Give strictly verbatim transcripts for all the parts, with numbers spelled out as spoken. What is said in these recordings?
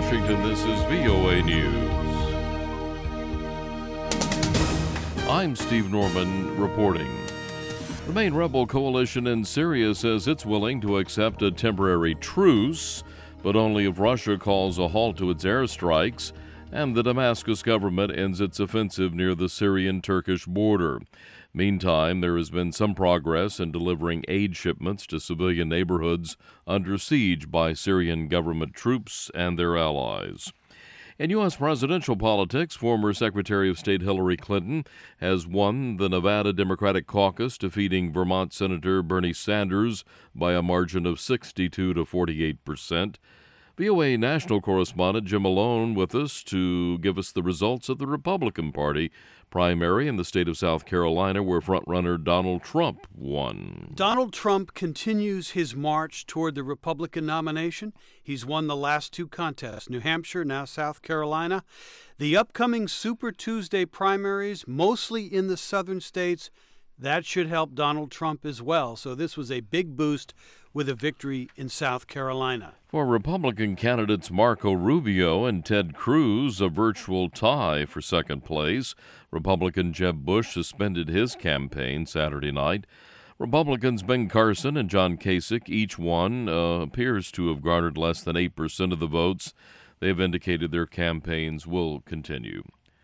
Washington, this is V O A News. I'm Steve Norman reporting. The main rebel coalition in Syria says it's willing to accept a temporary truce, but only if Russia calls a halt to its airstrikes and the Damascus government ends its offensive near the Syrian-Turkish border. Meantime, there has been some progress in delivering aid shipments to civilian neighborhoods under siege by Syrian government troops and their allies. In U S presidential politics, former Secretary of State Hillary Clinton has won the Nevada Democratic Caucus, defeating Vermont Senator Bernie Sanders by a margin of sixty-two to forty-eight percent. V O A national correspondent Jim Malone with us to give us the results of the Republican Party primary in the state of South Carolina, where frontrunner Donald Trump won. Donald Trump continues his march toward the Republican nomination. He's won the last two contests, New Hampshire, now South Carolina. The upcoming Super Tuesday primaries, mostly in the southern states, that should help Donald Trump as well. So this was a big boost with a victory in South Carolina. For Republican candidates Marco Rubio and Ted Cruz, a virtual tie for second place. Republican Jeb Bush suspended his campaign Saturday night. Republicans Ben Carson and John Kasich, each one, uh, appears to have garnered less than eight percent of the votes. They have indicated their campaigns will continue.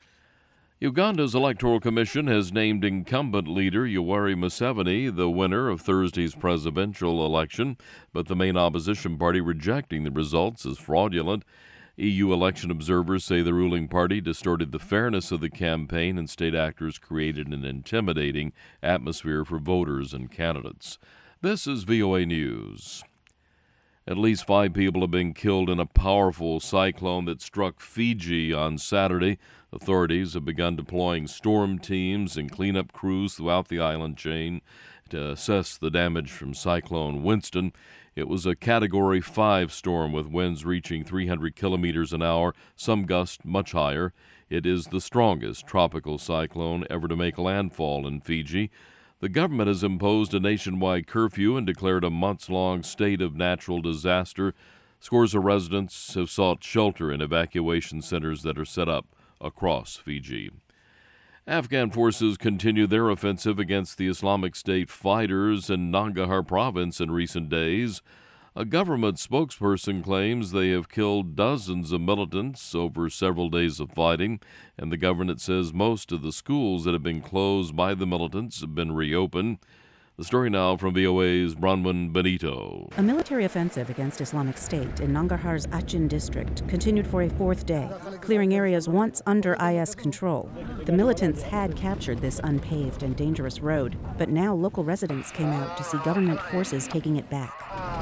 Uganda's Electoral Commission has named incumbent leader Yoweri Museveni the winner of Thursday's presidential election, but the main opposition party rejecting the results as fraudulent. E U election observers say the ruling party distorted the fairness of the campaign, and state actors created an intimidating atmosphere for voters and candidates. This is V O A News. At least five people have been killed in a powerful cyclone that struck Fiji on Saturday. Authorities have begun deploying storm teams and cleanup crews throughout the island chain to assess the damage from Cyclone Winston. It was a Category five storm with winds reaching three hundred kilometers an hour, some gusts much higher. It is the strongest tropical cyclone ever to make landfall in Fiji. The government has imposed a nationwide curfew and declared a months-long state of natural disaster. Scores of residents have sought shelter in evacuation centers that are set up across Fiji. Afghan forces continue their offensive against the Islamic State fighters in Nangarhar province in recent days. A government spokesperson claims they have killed dozens of militants over several days of fighting, and the government says most of the schools that have been closed by the militants have been reopened. The story now from V O A's Bronwyn Benito. A military offensive against Islamic State in Nangarhar's Achin district continued for a fourth day, clearing areas once under I S control. The militants had captured this unpaved and dangerous road, but now local residents came out to see government forces taking it back.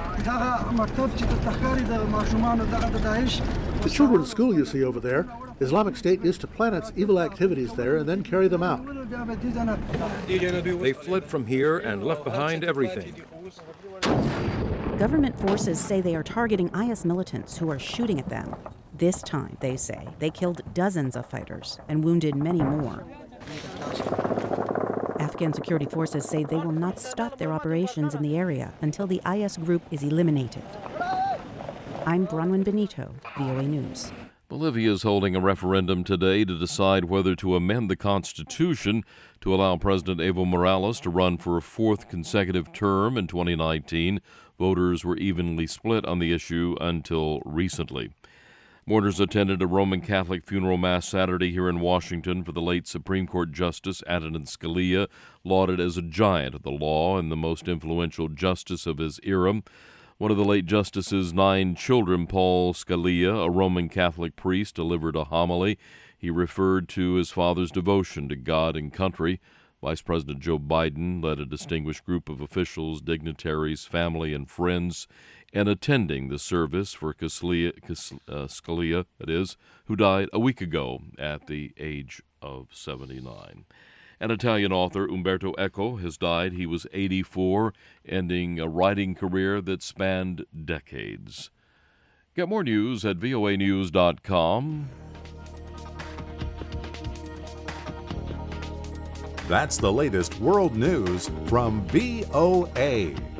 The children's school you see over there, Islamic State used to plan its evil activities there and then carry them out. They fled from here and left behind everything. Government forces say they are targeting I S militants who are shooting at them. This time, they say, they killed dozens of fighters and wounded many more. Afghan security forces say they will not stop their operations in the area until the I S group is eliminated. I'm Bronwyn Benito, V O A News. Bolivia is holding a referendum today to decide whether to amend the Constitution to allow President Evo Morales to run for a fourth consecutive term in twenty nineteen. Voters were evenly split on the issue until recently. Mourners attended a Roman Catholic funeral mass Saturday here in Washington for the late Supreme Court Justice Antonin Scalia, lauded as a giant of the law and the most influential justice of his era. One of the late justice's nine children, Paul Scalia, a Roman Catholic priest, delivered a homily. He referred to his father's devotion to God and country. Vice President Joe Biden led a distinguished group of officials, dignitaries, family, and friends in attending the service for Scalia, uh, Scalia, that is, who died a week ago at the age of seventy-nine. An Italian author, Umberto Eco, has died. He was eighty-four, ending a writing career that spanned decades. Get more news at V O A news dot com. That's the latest world news from V O A.